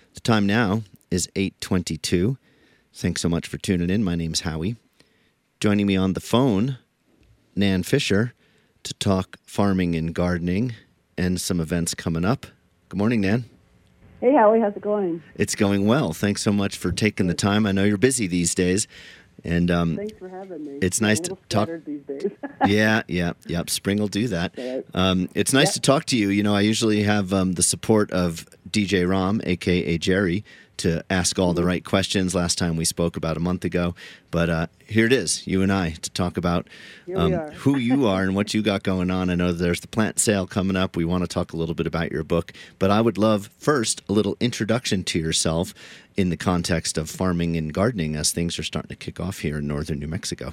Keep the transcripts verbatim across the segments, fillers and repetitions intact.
The time now is eight twenty-two. Thanks so much for tuning in. My name's Howie. Joining me on the phone, Nan Fisher, to talk farming and gardening and some events coming up. Good morning, Nan. Hey, Howie. How's it going? It's going well. Thanks so much for taking the time. I know you're busy these days. And um, Thanks for having me. It's I'm nice a to little talk. scattered these days. yeah, yeah, yeah. Spring will do that. Right. Um, it's nice Yep. to talk to you. You know, I usually have um, the support of D J Rom, a k a. Jerry, to ask all the right questions. Last time we spoke about a month ago. But uh, here it is, you and I, to talk about Here we um, are. who you are and what you got going on. I know there's the plant sale coming up. We want to talk a little bit about your book. But I would love, first, a little introduction to yourself in the context of farming and gardening as things are starting to kick off here in northern New Mexico.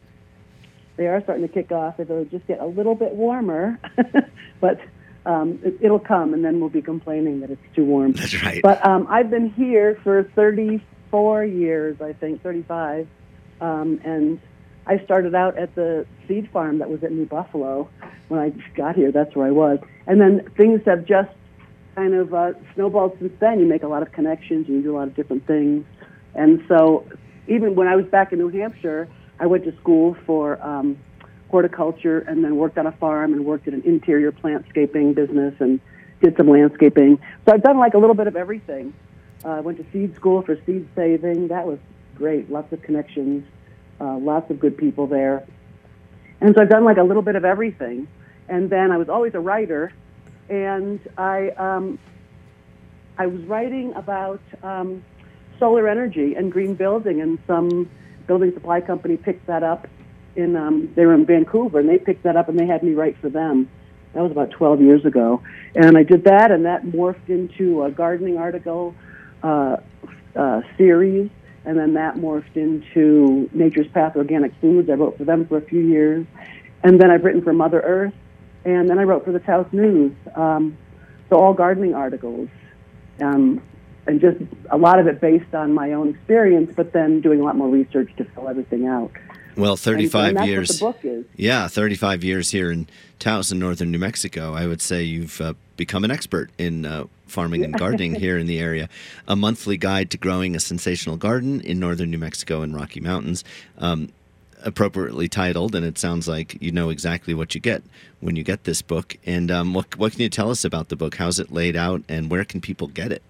They are starting to kick off. It'll just get a little bit warmer, but um, it, it'll come, and then we'll be complaining that it's too warm. That's right. But um, I've been here for thirty-four years, I think, thirty-five, um, and I started out at the seed farm that was at New Buffalo when I got here. That's where I was. And then things have just kind of uh, snowballed since then. You make a lot of connections, you do a lot of different things. And so even when I was back in New Hampshire, I went to school for um, horticulture and then worked on a farm and worked at an interior plantscaping business and did some landscaping. So I've done like a little bit of everything. Uh, I went to seed school for seed saving. That was great. Lots of connections, uh, lots of good people there. And so I've done like a little bit of everything. And then I was always a writer, and I um, I was writing about um, solar energy and green building, and some building supply company picked that up. In um, they were in Vancouver, and they picked that up, and they had me write for them. That was about twelve years ago, and I did that, and that morphed into a gardening article uh, uh, series, and then that morphed into Nature's Path Organic Foods. I wrote for them for a few years, and then I've written for Mother Earth, and then I wrote for the Taos News. Um, so all gardening articles, um, and just a lot of it based on my own experience, but then doing a lot more research to fill everything out. Well, thirty-five and, and that's years. What the book is. Yeah, thirty-five years here in Taos in northern New Mexico. I would say you've uh, become an expert in uh, farming and gardening here in the area. A monthly guide to growing a sensational garden in northern New Mexico and Rocky Mountains. Um, appropriately titled, and it sounds like you know exactly what you get when you get this book. And um, what, what can you tell us about the book? How's it laid out, and where can people get it?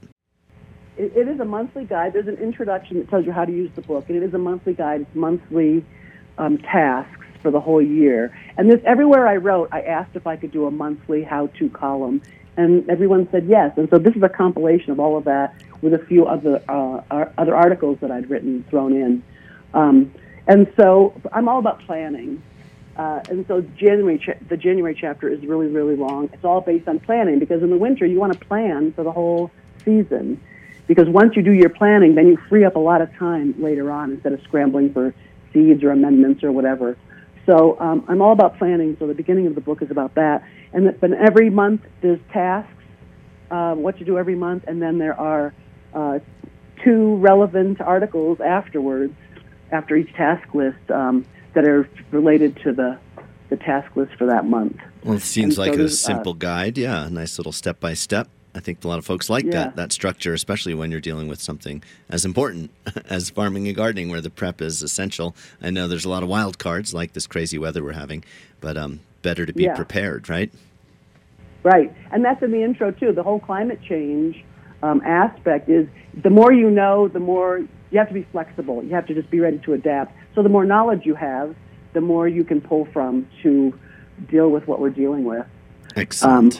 It, it is a monthly guide. There's an introduction that tells you how to use the book, and it is a monthly guide. It's monthly um, tasks for the whole year. And this, everywhere I wrote, I asked if I could do a monthly how-to column, and everyone said yes. And so this is a compilation of all of that with a few other uh, other articles that I'd written thrown in. Um, and so I'm all about planning. Uh, and so January, cha- the January chapter is really, really long. It's all based on planning, because in the winter you want to plan for the whole season. Because once you do your planning, then you free up a lot of time later on instead of scrambling for seeds or amendments or whatever. So um, I'm all about planning, so the beginning of the book is about that. And then every month there's tasks, uh, what to do every month, and then there are uh, two relevant articles afterwards, after each task list, um, that are related to the, the task list for that month. Well, it seems And like so a there's, simple uh, guide. Yeah, a nice little step-by-step. I think a lot of folks like Yeah. that, that structure, especially when you're dealing with something as important as farming and gardening, where the prep is essential. I know there's a lot of wild cards, like this crazy weather we're having, but um, better to be Yeah. prepared, right? Right, and that's in the intro, too. The whole climate change um, aspect is the more you know, the more you have to be flexible. You have to just be ready to adapt. So the more knowledge you have, the more you can pull from to deal with what we're dealing with. Excellent. Um,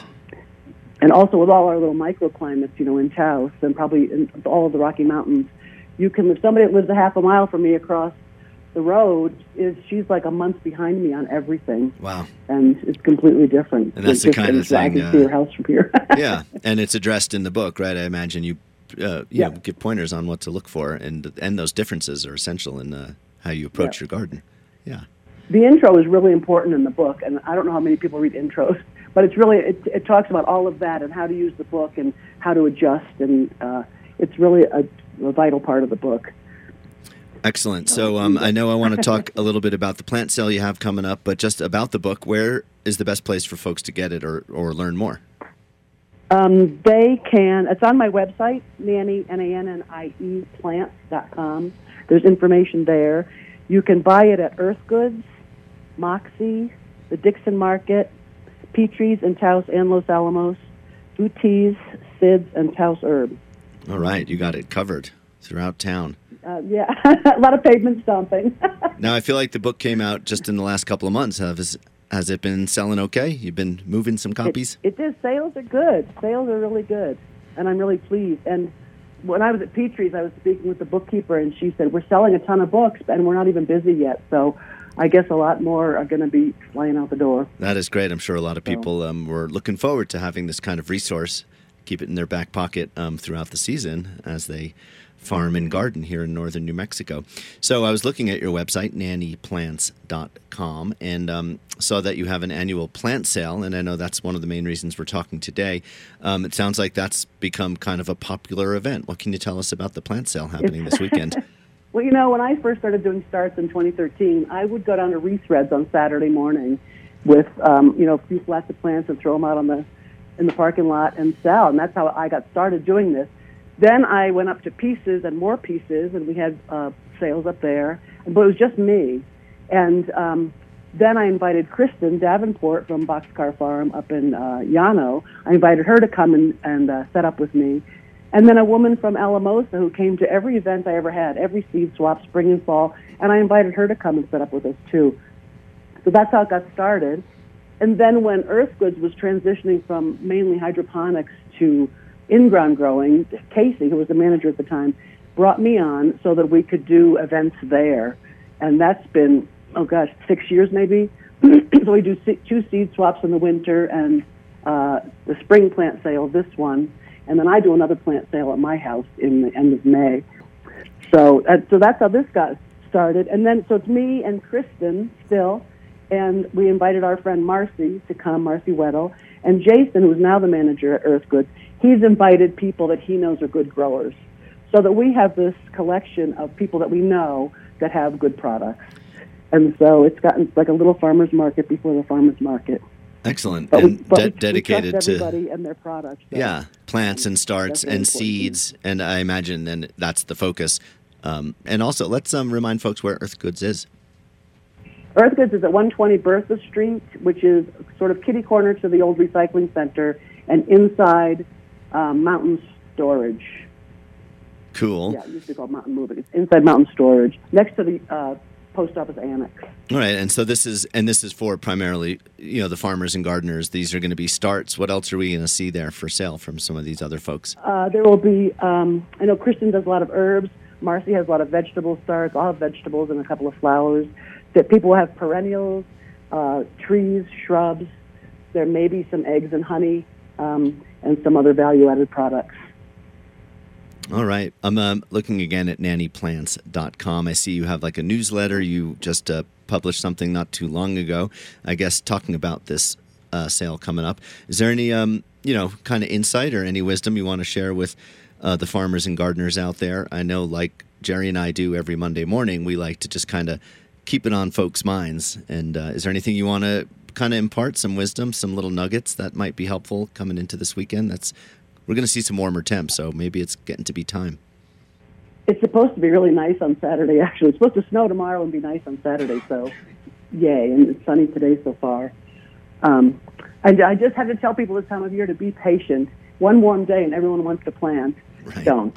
and also with all our little microclimates, you know, in Taos and probably in all of the Rocky Mountains, you can, if somebody that lives a half a mile from me across the road, is she's like a month behind me on everything. Wow. And it's completely different. And that's It's the just- kind of it's- I thing, can see uh, her house from here. Yeah, and it's addressed in the book, right? I imagine you, uh, you Yeah. know, give pointers on what to look for, and and those differences are essential in uh, how you approach Yeah. your garden. Yeah. The intro is really important in the book, and I don't know how many people read intros, but it's really, it, it talks about all of that and how to use the book and how to adjust, and uh, it's really a, a vital part of the book. Excellent. So um, I know I want to talk a little bit about the plant sale you have coming up, but just about the book, where is the best place for folks to get it or, or learn more? Um, they can, it's on my website, Nannie, N A N N I E, plants dot com. There's information there. You can buy it at Earth Goods, Moxie, the Dixon Market, Petrie's in Taos and Los Alamos, Uti's, Sid's, and Taos Herb. All right, you got it covered throughout town. Uh, yeah, a lot of pavement stomping. Now, I feel like the book came out just in the last couple of months. Has, has it been selling okay? You've been moving some copies? It, it is. Sales are good. Sales are really good, and I'm really pleased. And when I was at Petrie's, I was speaking with the bookkeeper, and she said, we're selling a ton of books, and we're not even busy yet. So I guess a lot more are going to be flying out the door. That is great. I'm sure a lot of people um, were looking forward to having this kind of resource, keep it in their back pocket um, throughout the season as they farm and garden here in northern New Mexico. So I was looking at your website, nannie plants dot com, and um, saw that you have an annual plant sale, and I know that's one of the main reasons we're talking today. Um, it sounds like that's become kind of a popular event. What can you tell us about the plant sale happening this weekend? Well, you know, when I first started doing starts in twenty thirteen, I would go down to Rethreads on Saturday morning with, um, you know, a few flats of plants and throw them out on the in the parking lot and sell, and that's how I got started doing this. Then I went up to Pieces and more Pieces, and we had uh, sales up there, but it was just me. And um, then I invited Kristen Davenport from Boxcar Farm up in uh, Llano. I invited her to come and, and uh, set up with me. And then a woman from Alamosa who came to every event I ever had, every seed swap, spring and fall, and I invited her to come and set up with us too. So that's how it got started. And then when Earth Goods was transitioning from mainly hydroponics to in-ground growing, Casey, who was the manager at the time, brought me on so that we could do events there. And that's been, oh gosh, six years maybe. So we do two seed swaps in the winter and uh, the spring plant sale, this one. And then I do another plant sale at my house in the end of May. So, uh, so that's how this got started. And then, so it's me and Kristen still, and we invited our friend Marcy to come, Marcy Weddle, and Jason, who's now the manager at Earth Goods. He's invited people that he knows are good growers, so that we have this collection of people that we know that have good products. And so it's gotten like a little farmer's market before the farmer's market. Excellent. But and we, but de- we, dedicated we trust everybody to and their products. So yeah, plants and starts and important. seeds, and I imagine then that's the focus. Um, and also, let's um, remind folks where Earth Goods is. Earth Goods is at one twenty Bertha Street, which is sort of kitty corner to the old recycling center, and inside um, Mountain Storage. Cool. Yeah, it used to be called Mountain Moving. It's inside Mountain Storage, next to the uh, post office annex. All right, and so this is and this is for primarily, you know, the farmers and gardeners. These are going to be starts. What else are we going to see there for sale from some of these other folks? Uh, there will be. Um, I know Kristen does a lot of herbs. Marcy has a lot of vegetable starts. I'll have vegetables and a couple of flowers. That people have perennials, uh, trees, shrubs. There may be some eggs and honey, um, and some other value-added products. All right. I'm um, looking again at nannie plants dot com. I see you have like a newsletter. You just uh, published something not too long ago, I guess, talking about this uh, sale coming up. Is there any, um, you know, kind of insight or any wisdom you want to share with uh, the farmers and gardeners out there? I know, like Jerry and I do every Monday morning, we like to just kind of keep it on folks' minds. And uh, is there anything you want to kind of impart, some wisdom, some little nuggets that might be helpful coming into this weekend? That's We're going to see some warmer temps, so maybe it's getting to be time. It's supposed to be really nice on Saturday, actually. It's supposed to snow tomorrow and be nice on Saturday, so yay. And it's sunny today so far. Um, and I just have to tell people this time of year to be patient. One warm day and everyone wants to plant. Right. Don't.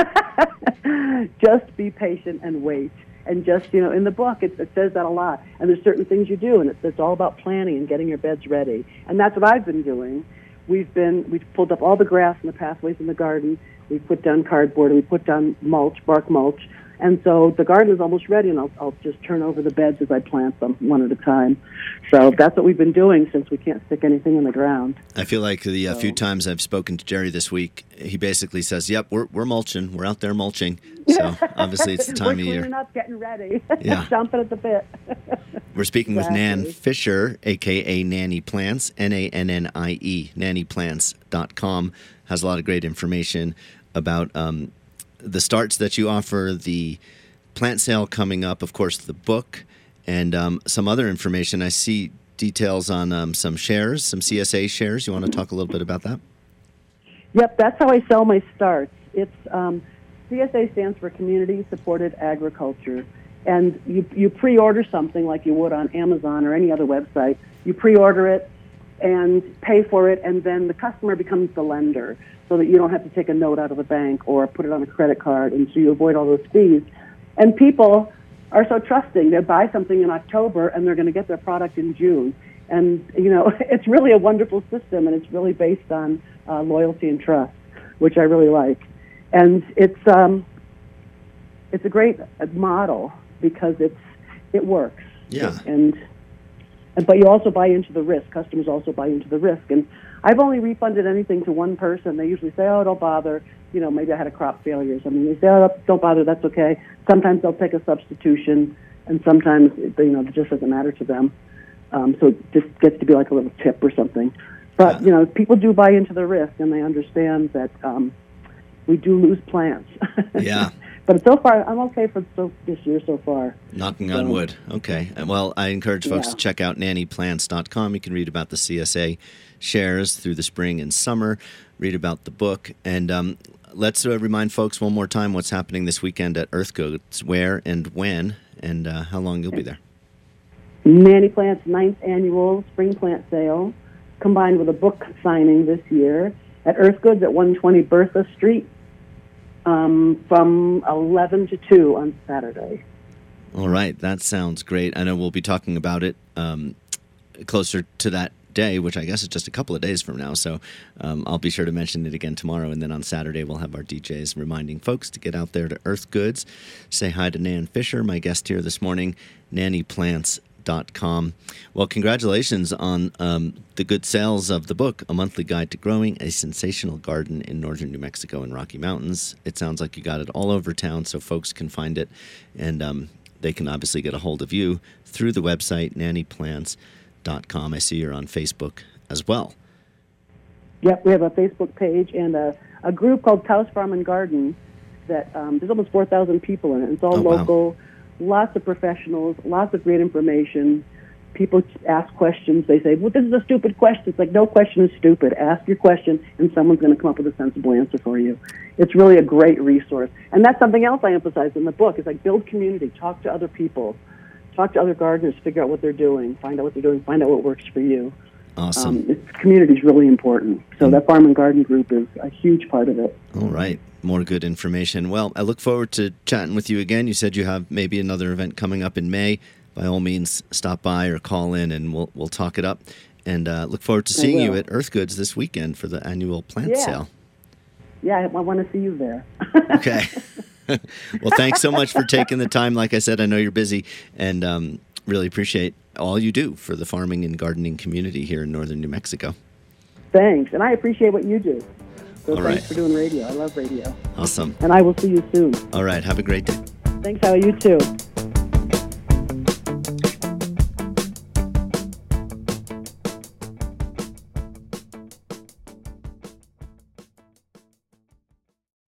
Just be patient and wait. And just, you know, in the book, it, it says that a lot. And there's certain things you do, and it's, it's all about planning and getting your beds ready. And that's what I've been doing. We've been, we've pulled up all the grass and the pathways in the garden. We've put down cardboard, and we put down mulch, bark mulch. And so the garden is almost ready, and I'll, I'll just turn over the beds as I plant them one at a time. So that's what we've been doing since we can't stick anything in the ground. I feel like the uh, So- few times I've spoken to Jerry this week, he basically says, yep, we're we're mulching. We're out there mulching. So obviously it's the time We're of year. cleaning up, getting ready, Yeah. jumping at the bit. We're speaking with Nan Exactly. Fisher, a k a. Nannie Plants, N A N N I E, nannie plants dot com. Has a lot of great information about um, the starts that you offer, the plant sale coming up, of course, the book, and um, some other information. I see details on um, some shares, some C S A shares. You want to talk a little bit about that? Yep, that's how I sell my starts. It's um, C S A stands for Community Supported Agriculture, and you you pre-order something like you would on Amazon or any other website. You pre-order it and pay for it, and then the customer becomes the lender, so that you don't have to take a note out of the bank or put it on a credit card, and so you avoid all those fees. And people are so trusting. They buy something in October, and they're going to get their product in June. And, you know, it's really a wonderful system, and it's really based on uh, loyalty and trust, which I really like. And it's um, it's a great model because it's it works. Yeah. And, and but you also buy into the risk. Customers also buy into the risk. And I've only refunded anything to one person. They usually say, oh, don't bother. You know, maybe I had a crop failure or something. They say, oh, don't bother, that's okay. Sometimes they'll take a substitution, and sometimes, you know, it just doesn't matter to them. Um, so it just gets to be like a little tip or something. But, Yeah. you know, people do buy into the risk, and they understand that um, we do lose plants. Yeah. But so far, I'm okay for so, this year so far. Knocking So- on wood. Okay. Well, I encourage folks Yeah. to check out nanny plants dot com. You can read about the C S A shares through the spring and summer, read about the book. And um, let's uh, remind folks one more time what's happening this weekend at EarthGoods, where and when, and uh, how long you'll be there. Nanny Plant's ninth annual spring plant sale, combined with a book signing this year at EarthGoods at one twenty Bertha Street um, from eleven to two on Saturday. All right. That sounds great. I know we'll be talking about it um, closer to that day, which I guess is just a couple of days from now. So um, I'll be sure to mention it again tomorrow. And then on Saturday, we'll have our D Js reminding folks to get out there to EarthGoods. Say hi to Nan Fisher, my guest here this morning, nanny plants dot com. Well, congratulations on um, the good sales of the book, A Monthly Guide to Growing a Sensational Garden in Northern New Mexico and Rocky Mountains. It sounds like you got it all over town so folks can find it. And um, they can obviously get a hold of you through the website, nanny plants dot com. I see you're on Facebook as well. Yep, we have a Facebook page and a, a group called Taos Farm and Garden that um, there's almost four thousand people in it. It's all Oh, wow. local, lots of professionals, lots of great information. People ask questions. They say, well, this is a stupid question. It's like, no question is stupid. Ask your question, and someone's going to come up with a sensible answer for you. It's really a great resource. And that's something else I emphasize in the book. It's like build community, talk to other people, talk to other gardeners, figure out what they're doing, find out what they're doing, find out what works for you. Awesome. Um, it's, community is really important. So that farm and garden group is a huge part of it. All right. More good information. Well, I look forward to chatting with you again. You said you have maybe another event coming up in May. By all means, stop by or call in, and we'll we'll talk it up. And uh, look forward to seeing you will. at EarthGoods this weekend for the annual plant Yeah. sale. Yeah, I, I want to see you there. Okay. Well, thanks so much for taking the time. Like I said, I know you're busy, and um, really appreciate all you do for the farming and gardening community here in northern New Mexico. Thanks, and I appreciate what you do. So All thanks right. for doing radio. I love radio. Awesome. And I will see you soon. All right. Have a great day. Thanks, Howie. You too.